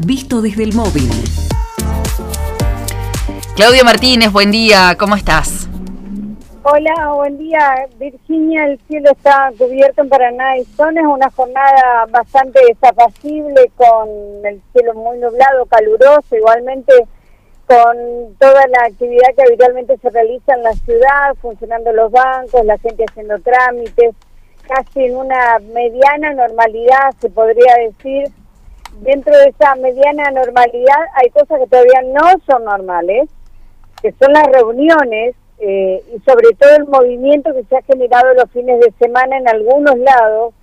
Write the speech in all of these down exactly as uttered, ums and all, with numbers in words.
visto desde el móvil. Claudia Martínez, buen día, ¿cómo estás? Hola, buen día, Virginia. El cielo está cubierto en Paraná y Zona. Es una jornada bastante desapacible, con el cielo muy nublado, caluroso, igualmente con toda la actividad que habitualmente se realiza en la ciudad, funcionando los bancos, la gente haciendo trámites, casi en una mediana normalidad, se podría decir. Dentro de esa mediana normalidad hay cosas que todavía no son normales, que son las reuniones, eh, y sobre todo el movimiento que se ha generado los fines de semana en algunos lados,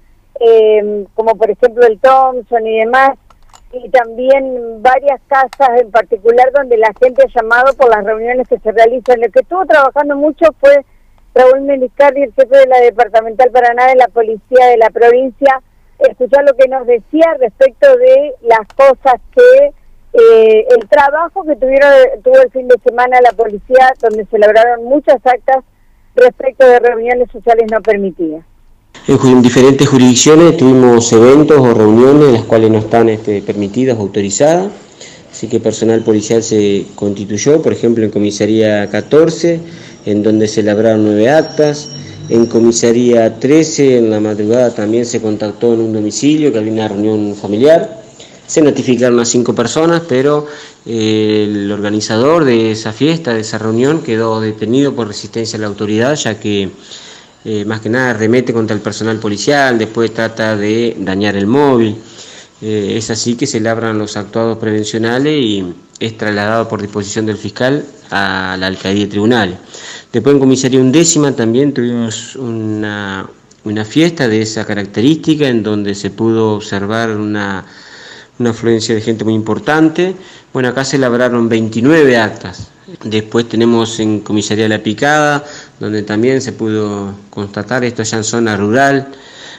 eh, como por ejemplo el Thompson y demás, y también varias casas en particular donde la gente ha llamado por las reuniones que se realizan. El que estuvo trabajando mucho fue Raúl Meliscardi, el jefe de la Departamental Paraná de la Policía de la provincia. Escuchar lo que nos decía respecto de las cosas que, eh, el trabajo que tuvieron tuvo el fin de semana la policía, donde se lograron muchas actas respecto de reuniones sociales no permitidas. En diferentes jurisdicciones tuvimos eventos o reuniones en las cuales no están este, permitidas o autorizadas, así que personal policial se constituyó, por ejemplo en comisaría catorce, en donde se elaboraron nueve actas. En comisaría trece, en la madrugada también se contactó en un domicilio que había una reunión familiar. Se notificaron a cinco personas, pero eh, el organizador de esa fiesta, de esa reunión, quedó detenido por resistencia a la autoridad, ya que eh, más que nada remete contra el personal policial, después trata de dañar el móvil. Eh, es así que se labran los actuados prevencionales y es trasladado por disposición del fiscal a la alcaldía de tribunales. Después en comisaría undécima también tuvimos una, una fiesta de esa característica en donde se pudo observar una, una afluencia de gente muy importante. Bueno, acá se labraron veintinueve actas. Después tenemos en comisaría La Picada, donde también se pudo constatar, esto ya en zona rural.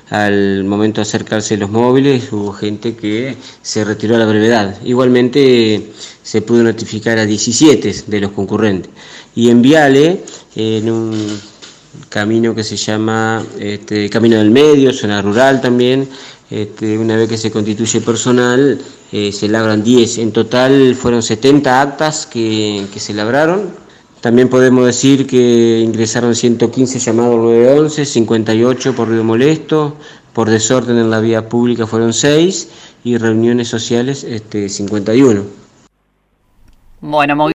Al momento de acercarse los móviles hubo gente que se retiró a la brevedad. Igualmente se pudo notificar a diecisiete de los concurrentes. Y en Viale, en un camino que se llama este, Camino del Medio, zona rural también, este, una vez que se constituye personal, eh, se labran diez. En total fueron setenta actas que, que se labraron. También podemos decir que ingresaron ciento quince llamados al nueve once, cincuenta y ocho por ruido molesto, por desorden en la vía pública fueron seis y reuniones sociales este, cincuenta y uno. Bueno, muy